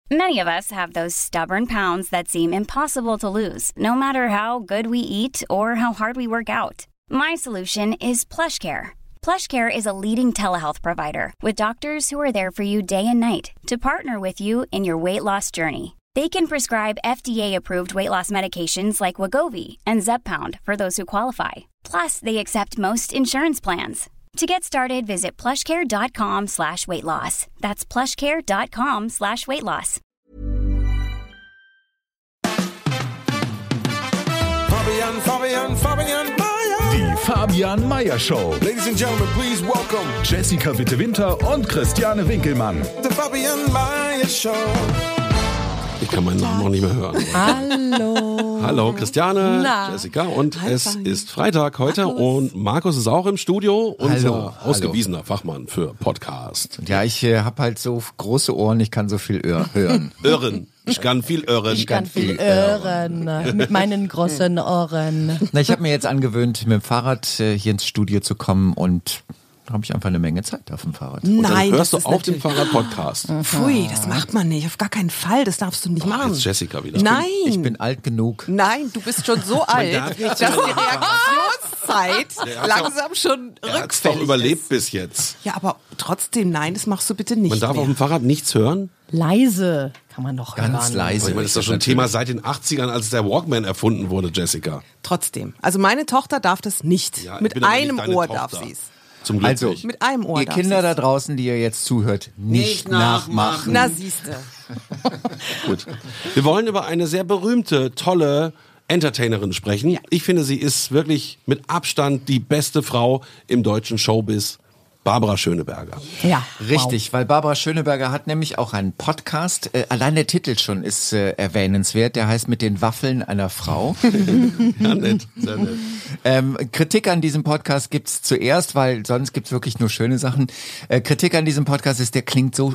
Many of us have those stubborn pounds that seem impossible to lose, no matter how good we eat or how hard we work out. My solution is PlushCare. PlushCare is a leading telehealth provider with doctors who are there for you day and night to partner with you in your weight loss journey. They can prescribe FDA-approved weight loss medications like Wegovy and Zepbound for those who qualify. Plus, they accept most insurance plans. To get started, visit plushcare.com/weightloss. That's plushcare.com/weightloss. Fabian Meyer. Die Fabian Meyer Show. Ladies and gentlemen, please welcome Jessica Witte-Winter und Christiane Winkelmann. the Fabian Meyer Show. Ich kann meinen Namen noch nicht mehr hören. Hallo. Hallo Christiane, Na. Jessica und Hi, es Fabian. ist Freitag heute und Markus ist auch im Studio, unser Hallo. ausgewiesener Fachmann für Podcast. Ja, ich habe halt so große Ohren, ich kann so viel hören. Irren, ich kann viel irren. Ich kann viel hören mit meinen großen Ohren. Na, ich habe mir jetzt angewöhnt, mit dem Fahrrad hier ins Studio zu kommen und da habe ich einfach eine Menge Zeit auf dem Fahrrad. Und dann Nein, hörst du das ist auf dem natürlich- Fahrrad-Podcast. Pfui, das macht man nicht. Auf gar keinen Fall. Das darfst du nicht machen. Jetzt Jessica wieder. Nein. Ich bin alt genug. Nein, du bist schon so alt, darf nicht dass so- die Reaktionszeit hat's langsam schon Er hat's rückfällig doch überlebt ist. bis jetzt. Ja, aber trotzdem, nein, das machst du bitte nicht Man darf mehr. auf dem Fahrrad nichts hören. Leise kann man noch Ganz hören. leise. Ich meine, das ist doch schon ein Thema seit den 80ern, als der Walkman erfunden wurde, Jessica. Trotzdem. Also meine Tochter darf das nicht. Ja, ich Mit bin aber nicht einem deine Ohr Tochter. darf sie es. Zum Glück Also, nicht. Mit einem Ohr Ihr darf Kinder sie's. da draußen, die ihr jetzt zuhört, nicht nachmachen. Na, siehste. Gut. Wir wollen über eine sehr berühmte, tolle Entertainerin sprechen. Ich finde, sie ist wirklich mit Abstand die beste Frau im deutschen Showbiz. Barbara Schöneberger. Ja. Richtig, weil Barbara Schöneberger hat nämlich auch einen Podcast. Allein der Titel schon ist erwähnenswert. Der heißt Mit den Waffeln einer Frau. Ja, nett, sehr nett. Kritik an diesem Podcast gibt's zuerst, weil sonst gibt's wirklich nur schöne Sachen. Kritik an diesem Podcast ist, der klingt so.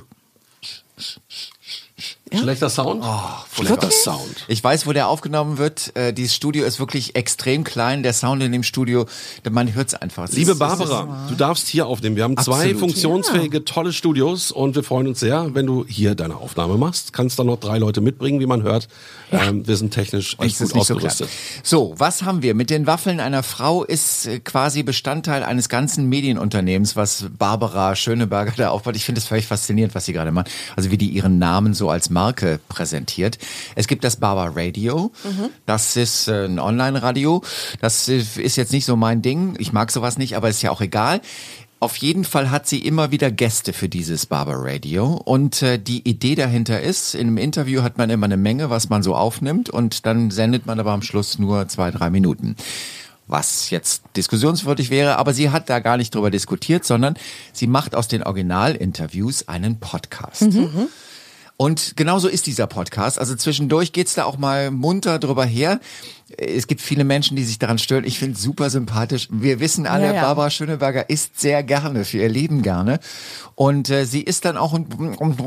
Schlechter Sound? Schlechter Sound. Ich weiß, wo der aufgenommen wird. Dieses Studio ist wirklich extrem klein. Der Sound in dem Studio, man hört's einfach. Es Liebe ist- Barbara, du darfst hier aufnehmen. Wir haben zwei Absolut. funktionsfähige, tolle Studios und wir freuen uns sehr, wenn du hier deine Aufnahme machst. Kannst dann noch 3 Leute mitbringen, wie man hört. Wir sind technisch echt Es ist gut nicht so klein. ausgerüstet. So, was haben wir? Mit den Waffeln einer Frau ist quasi Bestandteil eines ganzen Medienunternehmens, was Barbara Schöneberger da aufbaut. Ich finde es völlig faszinierend, was sie gerade macht. Also wie die ihren Namen so als Marke präsentiert. Es gibt das Barbara Radio. Das ist ein Online-Radio. Das ist jetzt nicht so mein Ding. Ich mag sowas nicht, aber ist ja auch egal. Auf jeden Fall hat sie immer wieder Gäste für dieses Barbara Radio und die Idee dahinter ist, in einem Interview hat man immer eine Menge, was man so aufnimmt und dann sendet man aber am Schluss nur 2-3 Minuten. Was jetzt diskussionswürdig wäre, aber sie hat da gar nicht drüber diskutiert, sondern sie macht aus den Originalinterviews einen Podcast. Und genauso ist dieser Podcast. Also zwischendurch geht's da auch mal munter drüber her. Es gibt viele Menschen, die sich daran stören. Ich finde es super sympathisch. Wir wissen alle, Ja, ja. Barbara Schöneberger isst sehr gerne, für ihr Leben gerne. Und sie isst dann auch mit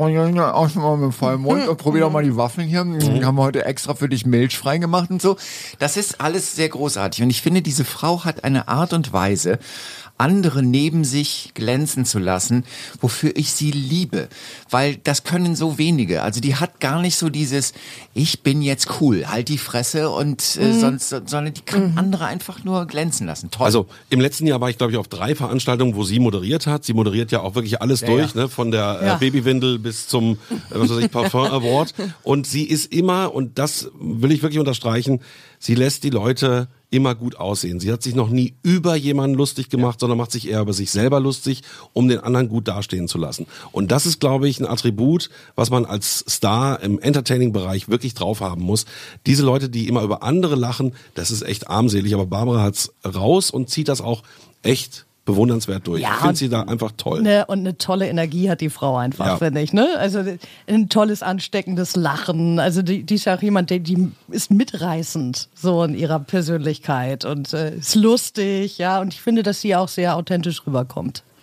vollem Mund und probier doch mal die Waffeln hier. Haben wir heute extra für dich milchfrei gemacht und so. Das ist alles sehr großartig. Und ich finde, diese Frau hat eine Art und Weise, andere neben sich glänzen zu lassen, wofür ich sie liebe. Weil das können so wenige. Also die hat gar nicht so dieses, ich bin jetzt cool, halt die Fresse und sondern die kann andere einfach nur glänzen lassen. Toll. Also im letzten Jahr war ich, glaube ich, auf 3 Veranstaltungen, wo sie moderiert hat. Sie moderiert ja auch wirklich alles durch, ne? Von der Babywindel bis zum was weiß ich, Parfum Award. Und sie ist immer, und das will ich wirklich unterstreichen, sie lässt die Leute immer gut aussehen. Sie hat sich noch nie über jemanden lustig gemacht, sondern macht sich eher über sich selber lustig, um den anderen gut dastehen zu lassen. Und das ist, glaube ich, ein Attribut, was man als Star im Entertaining-Bereich wirklich drauf haben muss. Diese Leute, die immer über andere lachen, das ist echt armselig. Aber Barbara hat's raus und zieht das auch echt bewundernswert durch. Ja, Ich finde und- sie da einfach toll. Ne, und eine tolle Energie hat die Frau einfach, Ja. finde ich. Ne? Also ein tolles, ansteckendes Lachen. Also die ist ja auch jemand, die ist mitreißend so in ihrer Persönlichkeit und ist lustig, ja. Und ich finde, dass sie auch sehr authentisch rüberkommt.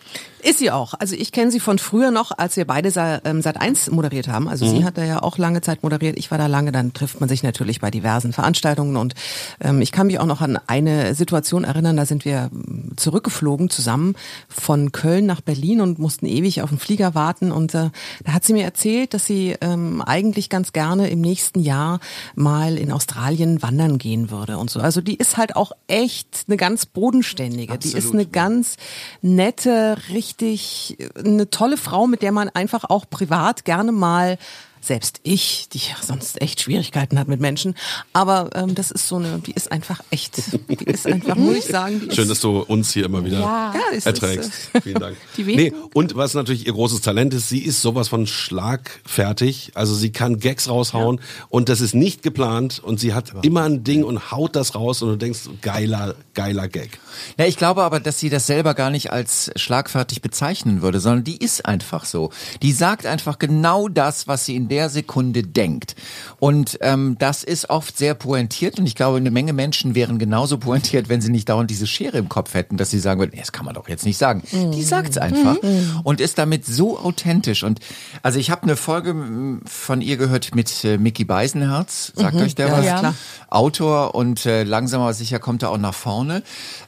Ist sie auch. Also ich kenne sie von früher noch, als wir beide Sat.1 moderiert haben. Also sie hat da ja auch lange Zeit moderiert. Ich war da lange. Dann trifft man sich natürlich bei diversen Veranstaltungen. Und ich kann mich auch noch an eine Situation erinnern. Da sind wir zurückgeflogen zusammen von Köln nach Berlin und mussten ewig auf den Flieger warten. Und da hat sie mir erzählt, dass sie eigentlich ganz gerne im nächsten Jahr mal in Australien wandern gehen würde und so. Also die ist halt auch echt eine ganz bodenständige. Absolut. Die ist eine ganz nette, richtig eine tolle Frau, mit der man einfach auch privat gerne mal, selbst ich, die ja sonst echt Schwierigkeiten hat mit Menschen, aber das ist so eine, die ist einfach echt, die ist einfach, muss ich sagen. Schön, dass du uns hier immer wieder erträgst. Vielen Dank. Und was natürlich ihr großes Talent ist, sie ist sowas von schlagfertig, also sie kann Gags raushauen und das ist nicht geplant und sie hat immer ein Ding und haut das raus und du denkst, geiler Gag. Ja, ich glaube aber, dass sie das selber gar nicht als schlagfertig bezeichnen würde, sondern die ist einfach so. Die sagt einfach genau das, was sie in der Sekunde denkt. Und das ist oft sehr pointiert und ich glaube, eine Menge Menschen wären genauso pointiert, wenn sie nicht dauernd diese Schere im Kopf hätten, dass sie sagen würden, das kann man doch jetzt nicht sagen. Die sagt's einfach und ist damit so authentisch. Und also ich habe eine Folge von ihr gehört mit Micky Beisenherz, sagt euch der was? Klar. Autor und langsam aber sicher kommt er auch nach vorne.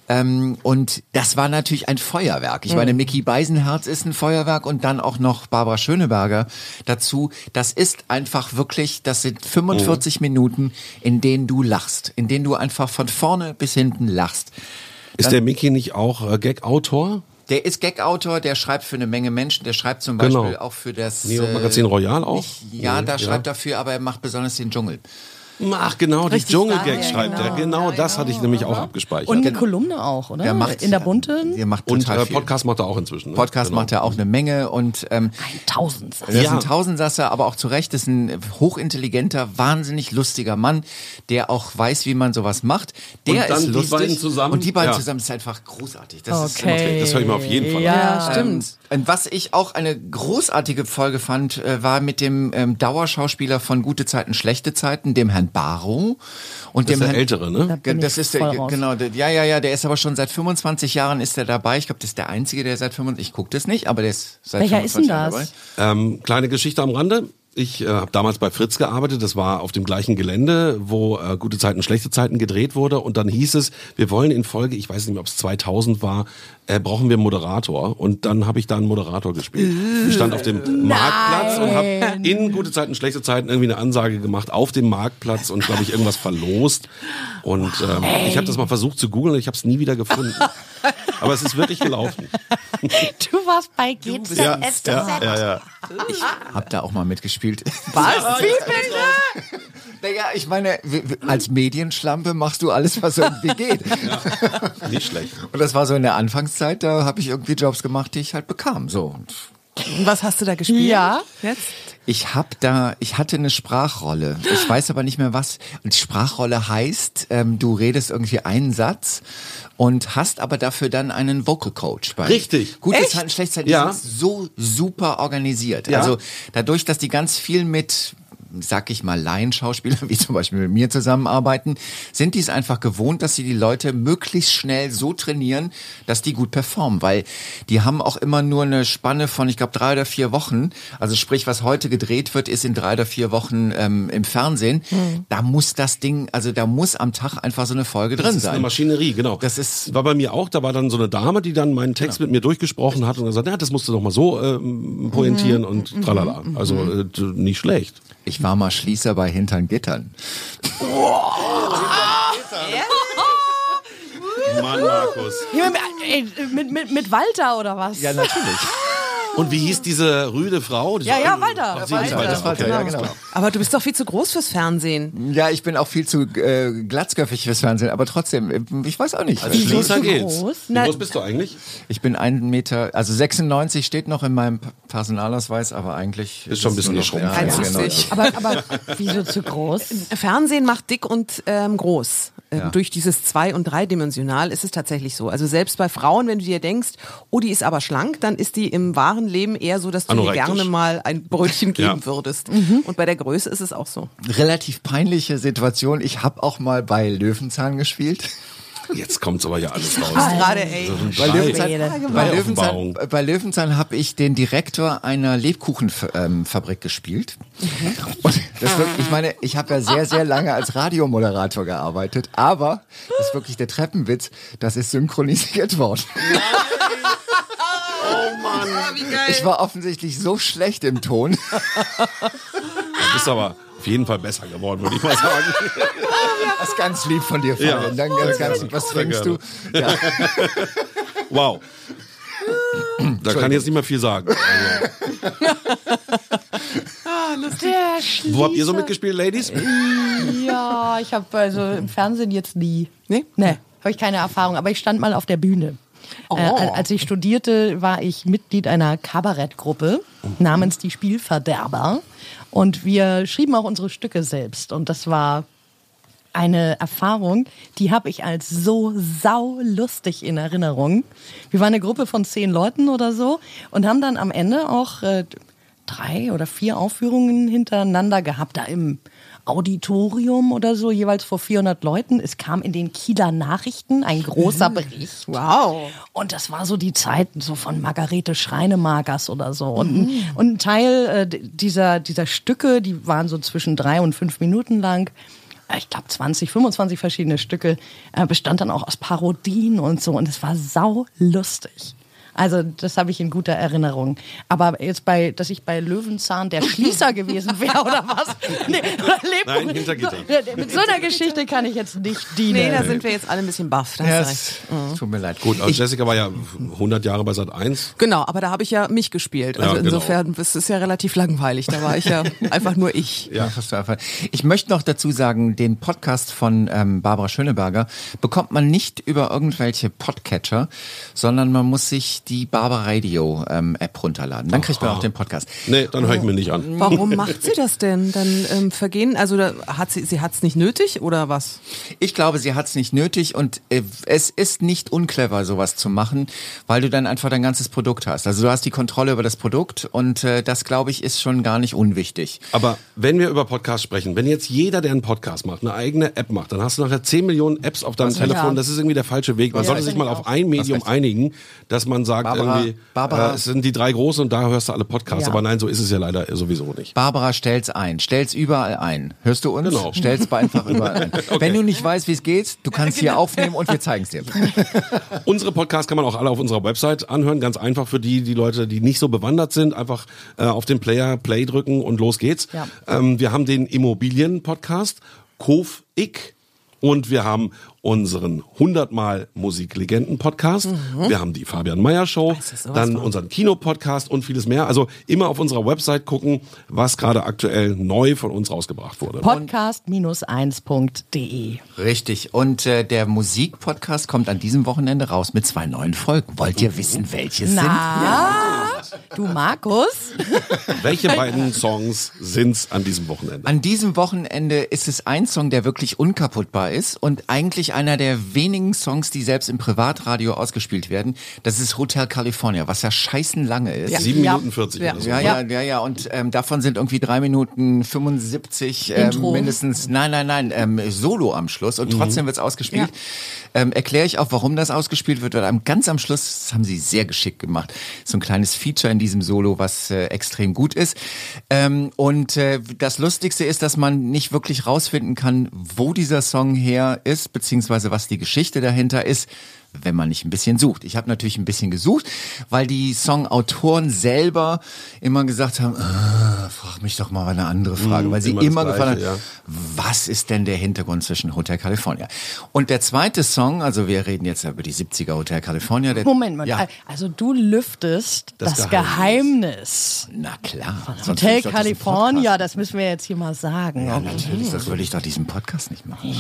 Und das war natürlich ein Feuerwerk. Ich meine, Micky Beisenherz ist ein Feuerwerk und dann auch noch Barbara Schöneberger dazu. Das ist einfach wirklich, das sind 45 Minuten, in denen du lachst, in denen du einfach von vorne bis hinten lachst. Ist der Micky nicht auch Gag-Autor? Der ist Gag-Autor, der schreibt für eine Menge Menschen, der schreibt zum Beispiel auch für das Magazin Royal auch? Schreibt dafür, aber er macht besonders den Dschungel. Ach genau, die Dschungelgags ja, schreibt er. Genau, das hatte ich nämlich auch abgespeichert. Und eine Kolumne auch, oder? In der Bunten. Und Podcast macht er auch inzwischen. Ne? Podcast macht er auch eine Menge und ein Tausendsasser. Er ist ein Tausendsasser, aber auch zu Recht ist ein hochintelligenter, wahnsinnig lustiger Mann, der auch weiß, wie man sowas macht. Der ist lustig. Die beiden zusammen. Und die beiden zusammen ist einfach großartig. Das das höre ich mir auf jeden Fall an. Ja, stimmt. Und was ich auch eine großartige Folge fand, war mit dem Dauerschauspieler von Gute Zeiten, Schlechte Zeiten, dem Herrn Barrow. Und das dem ist der Ältere, ne? Das ist der, genau, der ist aber schon seit 25 Jahren ist er dabei. Ich glaube, das ist der Einzige, der seit 25, ich gucke das nicht, aber der ist seit Welcher 25 Jahren dabei. Welcher Kleine Geschichte am Rande. Ich habe damals bei Fritz gearbeitet, das war auf dem gleichen Gelände, wo Gute Zeiten, Schlechte Zeiten gedreht wurde und dann hieß es, wir wollen in Folge, ich weiß nicht mehr, ob es 2000 war, brauchen wir einen Moderator und dann habe ich da einen Moderator gespielt. Ich stand auf dem Marktplatz und habe in Gute Zeiten, Schlechte Zeiten irgendwie eine Ansage gemacht auf dem Marktplatz und glaube ich irgendwas verlost und ich habe das mal versucht zu googeln und ich habe es nie wieder gefunden. Aber es ist wirklich gelaufen. Du warst bei GZSZ. Ja. Ich habe da auch mal mitgespielt. Was? Wie bitte? Naja, ich meine, als Medienschlampe machst du alles, was irgendwie geht. Ja, nicht schlecht. Und das war so in der Anfangszeit, da habe ich irgendwie Jobs gemacht, die ich halt bekam. So. Und was hast du da gespielt? Ja. Jetzt? Ich hatte eine Sprachrolle. Ich weiß aber nicht mehr was. Und die Sprachrolle heißt, du redest irgendwie einen Satz und hast aber dafür dann einen Vocal Coach bei. Richtig. Gute Zeiten, schlechte Zeiten, die sind so super organisiert. Ja. Also dadurch, dass die ganz viel mit, sag ich mal, Laienschauspieler, wie zum Beispiel mit mir zusammenarbeiten, sind die es einfach gewohnt, dass sie die Leute möglichst schnell so trainieren, dass die gut performen, weil die haben auch immer nur eine Spanne von, ich glaube, 3 oder 4 Wochen, also sprich, was heute gedreht wird, ist in 3 oder 4 Wochen im Fernsehen, da muss das Ding, also da muss am Tag einfach so eine Folge drin sein. Das ist eine Maschinerie, genau. Das ist, war bei mir auch, da war dann so eine Dame, die dann meinen Text mit mir durchgesprochen hat und gesagt, ja, das musst du doch mal so pointieren und tralala. Also nicht schlecht. Ich war mal Schließer bei Hintern Gittern. Mann, Markus. Ja, mit Walter oder was? Ja, natürlich. Und wie hieß diese rüde Frau? Ja, Walter. Ach, sie hieß Walter. Ja, genau. Aber du bist doch viel zu groß fürs Fernsehen. Ja, ich bin auch viel zu glatzköpfig fürs Fernsehen, aber trotzdem, ich weiß auch nicht. Als Schließer geht's. Groß? Wie groß bist du eigentlich? Ich bin 1 Meter, also 96 steht noch in meinem Personalausweis, aber eigentlich ist schon ein bisschen geschrumpft. Ja, genau. Aber wieso zu groß? Fernsehen macht dick und groß. Durch dieses 2- und 3-dimensional ist es tatsächlich so. Also selbst bei Frauen, wenn du dir denkst, oh, die ist aber schlank, dann ist die im wahren Leben eher so, dass du ihr gerne mal ein Brötchen geben würdest. Und bei der Größe ist es auch so. Relativ peinliche Situation. Ich habe auch mal bei Löwenzahn gespielt. Jetzt kommt's aber ja alles raus. Gerade, ey. Bei Löwenzahn habe ich den Direktor einer Lebkuchenfabrik gespielt. Und das wirklich, ich meine, ich habe ja sehr, sehr lange als Radiomoderator gearbeitet, aber das ist wirklich der Treppenwitz, das ist synchronisiert worden. Oh Mann. Wie geil. Ich war offensichtlich so schlecht im Ton. Du bist aber auf jeden Fall besser geworden, würde ich mal sagen. Das ist ganz lieb von dir, Fabian. Ja, Dann ganz lieb. Was sehr trinkst du? Ja. Wow. Da kann ich jetzt nicht mehr viel sagen. Der Schließer. Wo habt ihr so mitgespielt, Ladies? Ja, ich habe also im Fernsehen jetzt nie. Nee? Nee, habe ich keine Erfahrung. Aber ich stand mal auf der Bühne. Als ich studierte, war ich Mitglied einer Kabarettgruppe namens Die Spielverderber. Und wir schrieben auch unsere Stücke selbst. Und das war eine Erfahrung, die habe ich als so saulustig in Erinnerung. Wir waren eine Gruppe von 10 Leuten oder so und haben dann am Ende auch 3 oder 4 Aufführungen hintereinander gehabt, da im Auditorium oder so, jeweils vor 400 Leuten. Es kam in den Kieler Nachrichten ein großer Bericht. Wow. Und das war so die Zeit so von Margarete Schreinemagers oder so. Und ein Teil dieser Stücke, die waren so zwischen 3 und 5 Minuten lang. Ich glaube 20, 25 verschiedene Stücke, bestand dann auch aus Parodien und so. Und es war saulustig. Also das habe ich in guter Erinnerung. Aber jetzt dass ich bei Löwenzahn der Schließer gewesen wäre oder was? Nee, oder Nein, Hintergitter. Mit so einer Geschichte kann ich jetzt nicht dienen. Nee, da sind wir jetzt alle ein bisschen baff. Da hast du recht. Tut mir leid. Gut, aber Jessica war ja 100 Jahre bei Sat.1. Genau, aber da habe ich ja mich gespielt. Also Ja, genau. insofern ist es ja relativ langweilig. Da war ich ja einfach nur ich. Ja, hast du einfach. Ich möchte noch dazu sagen, den Podcast von Barbara Schöneberger bekommt man nicht über irgendwelche Podcatcher, sondern man muss sich die Barbara Radio App runterladen. Dann kriegt man auch den Podcast. Nee, dann höre ich mir nicht an. Warum macht sie das denn? Dann vergehen, also sie hat's nicht nötig oder was? Ich glaube, sie hat es nicht nötig und es ist nicht unclever, sowas zu machen, weil du dann einfach dein ganzes Produkt hast. Also du hast die Kontrolle über das Produkt und das, glaube ich, ist schon gar nicht unwichtig. Aber wenn wir über Podcasts sprechen, wenn jetzt jeder, der einen Podcast macht, eine eigene App macht, dann hast du nachher 10 Millionen Apps auf deinem Telefon. Ja. Das ist irgendwie der falsche Weg. Man sollte sich mal auf ein Medium einigen, dass man sagt, Barbara, es sind die 3 großen und da hörst du alle Podcasts. Ja. Aber nein, so ist es ja leider sowieso nicht. Barbara, stell's ein. Stell's überall ein. Hörst du uns? Genau. Stell's einfach überall ein. Okay. Wenn du nicht weißt, wie es geht, du kannst hier aufnehmen und wir zeigen's dir. Unsere Podcasts kann man auch alle auf unserer Website anhören. Ganz einfach für die Leute, die nicht so bewandert sind. Einfach auf den Play drücken und los geht's. Ja. Wir haben den Immobilien-Podcast, Kof Ik. Und wir haben unseren 100-mal Musiklegenden-Podcast. Wir haben die Fabian Meyer Show, dann unseren Kino-Podcast und vieles mehr. Also immer auf unserer Website gucken, was gerade aktuell neu von uns rausgebracht wurde. Podcast-1.de. Richtig. Und der Musikpodcast kommt an diesem Wochenende raus mit 2 neuen Folgen. Wollt ihr wissen, welche sind? Du Markus? Welche beiden Songs sind's an diesem Wochenende? An diesem Wochenende ist es ein Song, der wirklich unkaputtbar ist und eigentlich einer der wenigen Songs, die selbst im Privatradio ausgespielt werden. Das ist Hotel California, was ja scheißen lange ist. Ja. 7 Minuten 40 oder so. Ja. Und davon sind irgendwie 3 Minuten 75 mindestens. Nein, Solo am Schluss und trotzdem wird's ausgespielt. Erkläre ich auch, warum das ausgespielt wird. Weil ganz am Schluss, das haben sie sehr geschickt gemacht, so ein kleines Feature in diesem Solo, was extrem gut ist. Und das Lustigste ist, dass man nicht wirklich rausfinden kann, wo dieser Song her ist, beziehungsweise was die Geschichte dahinter ist, wenn man nicht ein bisschen sucht. Ich habe natürlich ein bisschen gesucht, weil die Songautoren selber immer gesagt haben, frag mich doch mal eine andere Frage, weil sie immer gefragt haben, was ist denn der Hintergrund zwischen Hotel California? Und der zweite Song, also wir reden jetzt über die 70er Hotel California. Moment mal, Ja. also du lüftest das Geheimnis. Na klar. Sonst Hotel würde ich doch diesen California, Podcast- das müssen wir jetzt hier mal sagen. Ja, natürlich, das würde ich doch diesen Podcast nicht machen.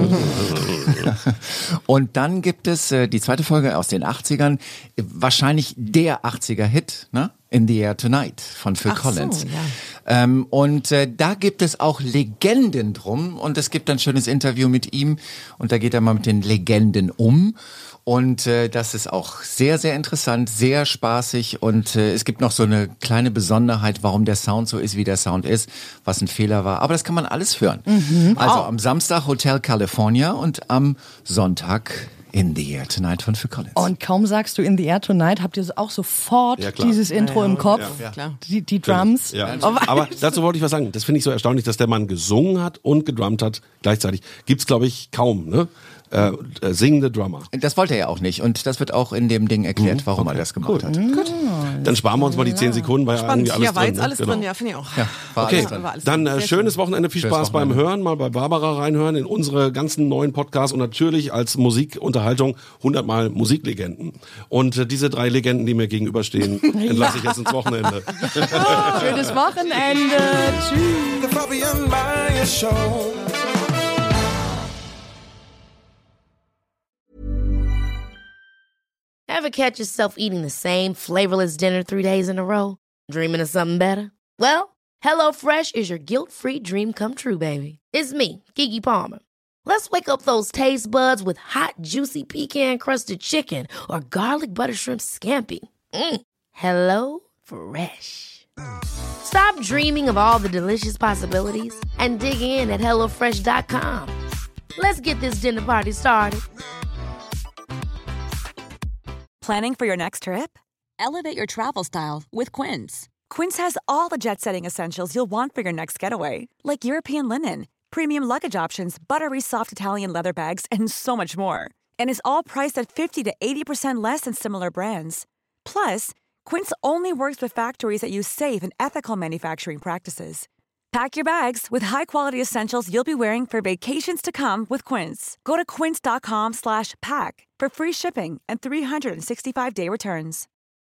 Und dann gibt es die zweite Folge aus den 80ern, wahrscheinlich der 80er-Hit, ne? In the Air Tonight von Phil Collins. ja. Und da gibt es auch Legenden drum und es gibt ein schönes Interview mit ihm und da geht er mal mit den Legenden um. Und das ist auch sehr, sehr interessant, sehr spaßig und es gibt noch so eine kleine Besonderheit, warum der Sound so ist, wie der Sound ist, was ein Fehler war. Aber das kann man alles hören. Also am Samstag Hotel California und am Sonntag In the Air Tonight von Phil Collins. Und kaum sagst du In the Air Tonight, habt ihr auch sofort dieses Intro im Kopf, die Drums. Ja. Aber dazu wollte ich was sagen. Das finde ich so erstaunlich, dass der Mann gesungen hat und gedrummt hat gleichzeitig. Gibt's, glaube ich, kaum, ne? Singende Drummer. Das wollte er ja auch nicht. Und das wird auch in dem Ding erklärt, warum er das gemacht hat. Gut. Dann sparen wir uns mal die 10 Sekunden, weil Spannend. irgendwie alles war drin, jetzt alles drin, ja, finde ich auch. Ja, okay, alles dann schönes Wochenende, viel Spaß beim Hören, mal bei Barbara reinhören, in unsere ganzen neuen Podcasts und natürlich als Musikunterhaltung 100-mal Musiklegenden. Und diese 3 Legenden, die mir gegenüberstehen, entlasse ich jetzt ins Wochenende. Schönes Wochenende. Tschüss. The Fabian Meyer Show. Ever catch yourself eating the same flavorless dinner 3 days in a row? Dreaming of something better? Well, HelloFresh is your guilt-free dream come true, baby. It's me, Keke Palmer. Let's wake up those taste buds with hot, juicy pecan-crusted chicken or garlic butter shrimp scampi. Hello Fresh. Stop dreaming of all the delicious possibilities and dig in at HelloFresh.com. Let's get this dinner party started. Planning for your next trip? Elevate your travel style with Quince. Quince has all the jet-setting essentials you'll want for your next getaway, like European linen, premium luggage options, buttery soft Italian leather bags, and so much more. And is all priced at 50 to 80% less than similar brands. Plus, Quince only works with factories that use safe and ethical manufacturing practices. Pack your bags with high-quality essentials you'll be wearing for vacations to come with Quince. Go to quince.com/pack for free shipping and 365-day returns.